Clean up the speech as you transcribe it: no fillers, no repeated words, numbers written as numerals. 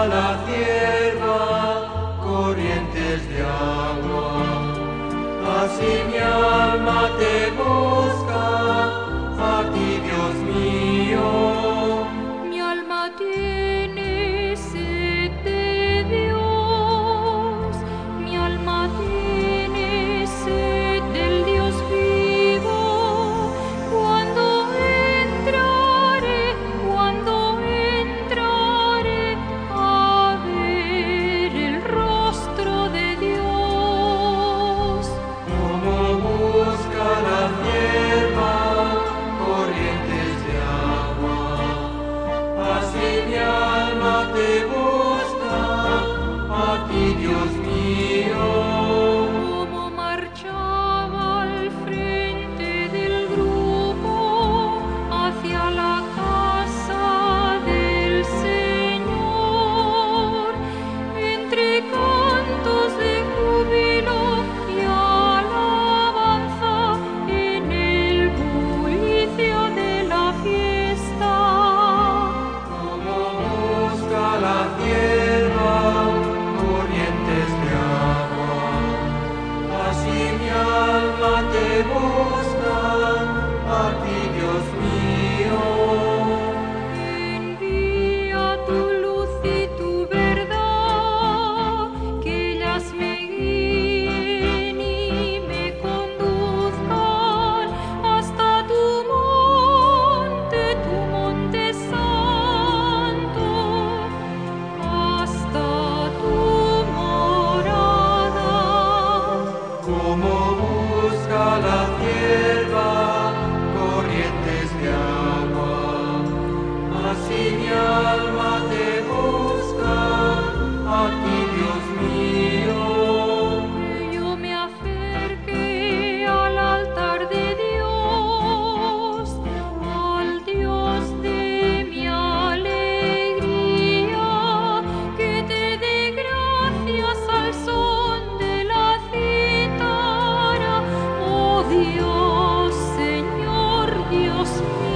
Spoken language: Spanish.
la cierva corrientes de agua. Así mi alma te busca, a ti, Dios mío. Mi alma tiene sed de Dios, mi alma tiene sed del Dios vivo. Cuando entrare a ver el rostro de Dios. Como busca la cierva corrientes de agua, así mi alma te busca, a ti, Dios mío. Como marchaba al frente del grupo hacia la casa del Señor, entre cantos de júbilo y alabanza en el bullicio de la fiesta. Como busca la cierva corrientes de agua, así mi alma te busca, a ti, Dios mío. Envía tu luz y tu verdad, que ellas me guíen y me conduzcan hasta tu monte santo, hasta tu morada. Como busca la cierva corrientes de agua, así mi alma te busca, a ti, Dios mío. Que yo me acerque al altar de Dios, al Dios de mi alegría, que te dé gracias al son de la cítara. Oh Dios, Señor, Dios mío.